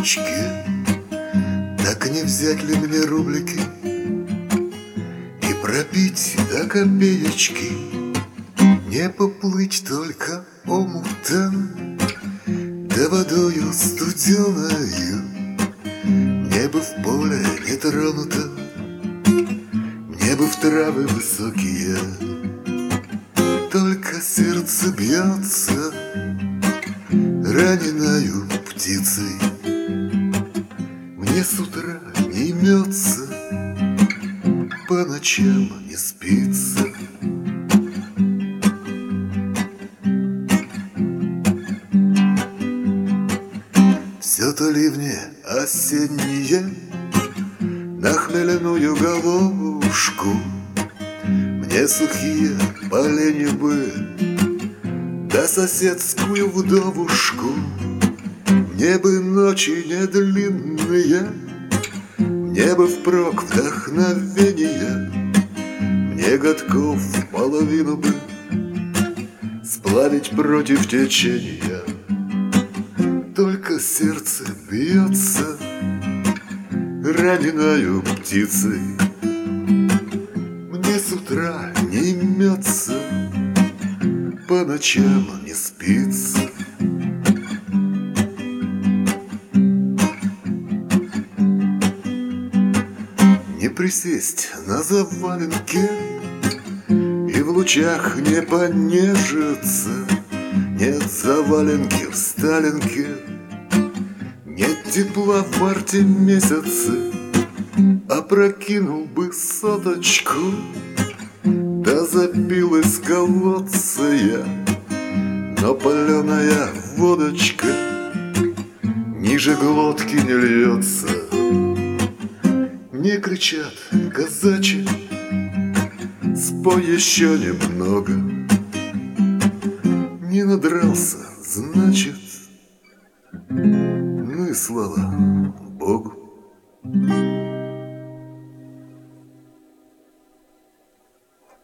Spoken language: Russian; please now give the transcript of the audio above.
копеечки, так не взять ли мне рублики и пропить до копеечки? Не поплыть только омутом, да водою студеною. Мне бы в поле не тронуто, мне бы в травы высокие. Только сердце бьется раненою птицей. Мне с утра не имется, по ночам не спится. Все-то ливни осенние на хмельную головушку. Мне сухие поленья бы, да соседскую вдовушку. Мне бы ночи не длинные, мне бы впрок вдохновения. Мне годков половину бы сплавить против течения. Только сердце бьется раненою птицей. Мне с утра не имется, по ночам не спится. Не присесть на заваленке и в лучах не понежиться. Нет заваленки в Сталинке, нет тепла в марте месяце. Опрокинул бы соточку, да запил из колодца я. Но паленая водочка ниже глотки не льется. Не кричат казачи, спой еще немного. Не надрался, значит, ну и слава Богу.